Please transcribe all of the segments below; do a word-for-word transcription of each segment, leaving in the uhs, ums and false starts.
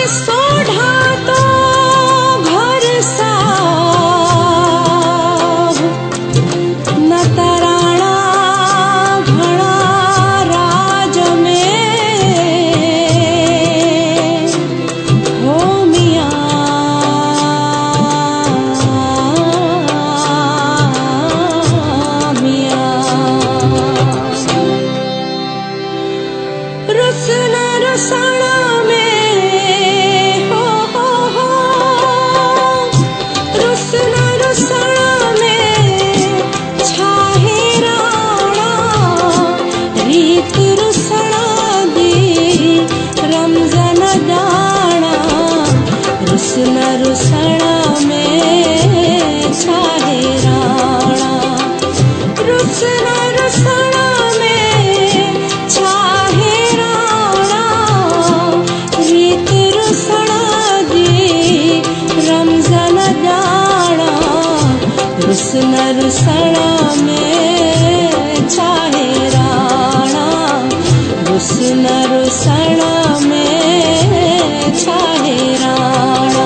सोढ़ा तो घर साब न तराणा घड़ा राज में हो मियाँ मियाँ रुसन रुसना रुसन रुसना में छाहे राणा रुसन रुसना में छाहे राणा रीत रुसना दी रमजन जाना रुसन रुसना में छाहे राणा रुसन रुसना में छाहे राणा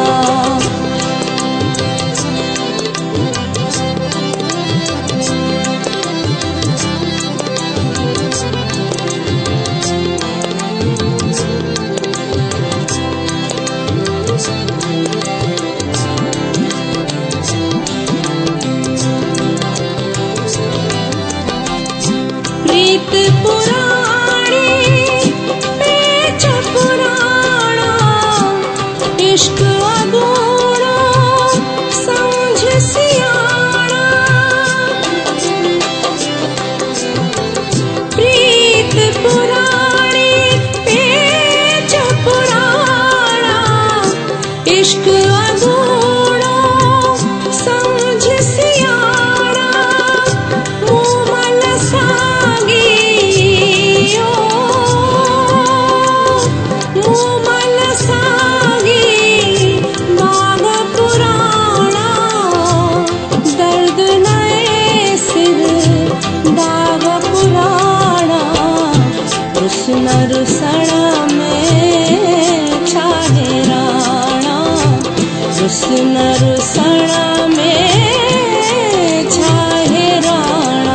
प्रीत पुराणी पेच पुराणा इश्क अगूणा समझ सियाणा प्रीत पुराणी पेच पुराणा इश्क अगूणा समझ सियाणा मुमल सागी ओ मुमल सागी बाग पुराणा दर्द नए सिर दाग पुराणा रुसन रुसना में छाहे राणा रुसन रुसना में छाहे राणा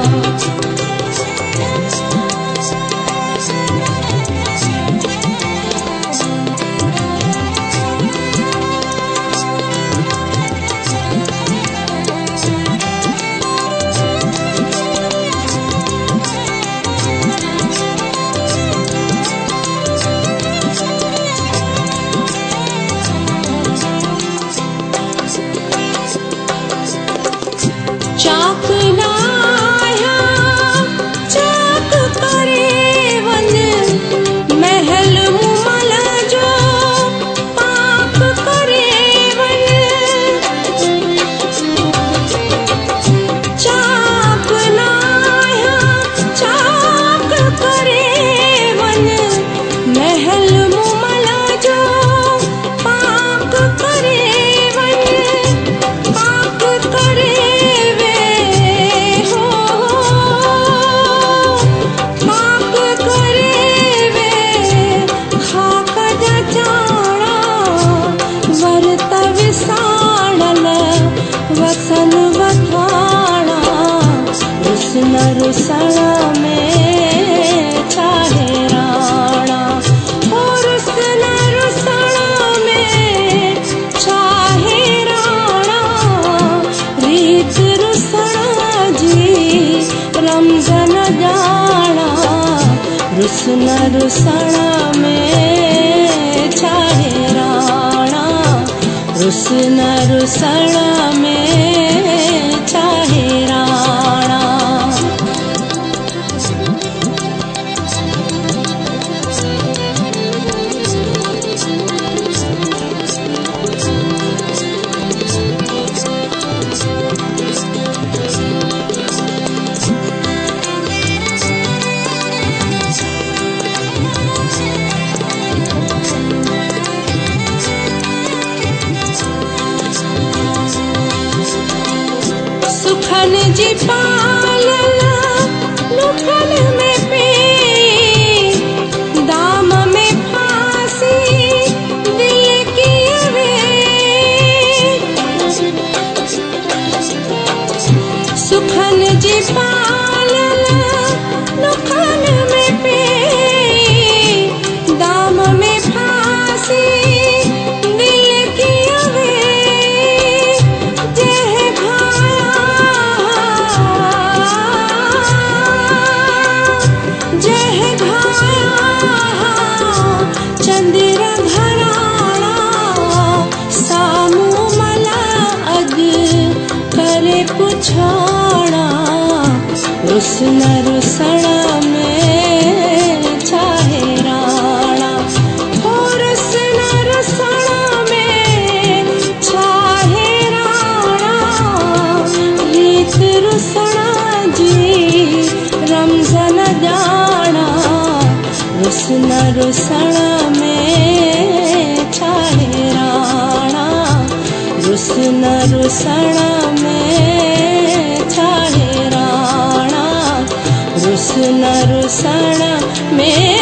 चाक लाया चाक करे वन महल मुमल जो पाक करे वन चाक लाया चाक करे वन महल मुमल जो पाक करे वन पाक करे वसन वथाणा रुसन रुसना में छाहे राणा ओ रुसन रुसना में छाहे राणा रीत रुसना जी रमजन जाना रुसन रुसना में छाहे राणा रुसन रुसना में छाहे राणा सुखन जी पालला लुखन में पी दाम में फांसी छाड़ा रुसन रुसण में चाहे राणा हो रुसन रुसण में चाहे राणा रीत रुसण जी रमज़न जाना रुसन रुसण में चाहे राणा रुसन रुसण में चाहे राणा रुसन रुसण में